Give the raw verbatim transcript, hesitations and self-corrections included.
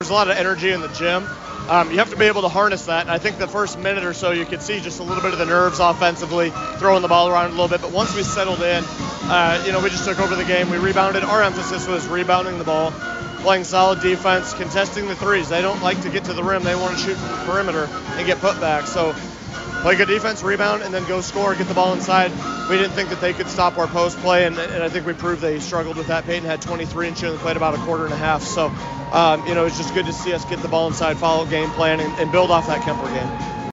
there's a lot of energy in the gym. Um, you have to be able to harness that. And I think the first minute or so you could see just a little bit of the nerves offensively, throwing the ball around a little bit. But once we settled in, uh, you know, we just took over the game. We rebounded. Our emphasis was rebounding the ball, playing solid defense, contesting the threes. They don't like to get to the rim. They want to shoot from the perimeter and get put back. So play good defense, rebound, and then go score, get the ball inside. We didn't think that they could stop our post play, and, and I think we proved they struggled with that. Peyton had twenty-three and she only played about a quarter and a half. So, um, you know, it's just good to see us get the ball inside, follow game plan, and, and build off that Kemper game.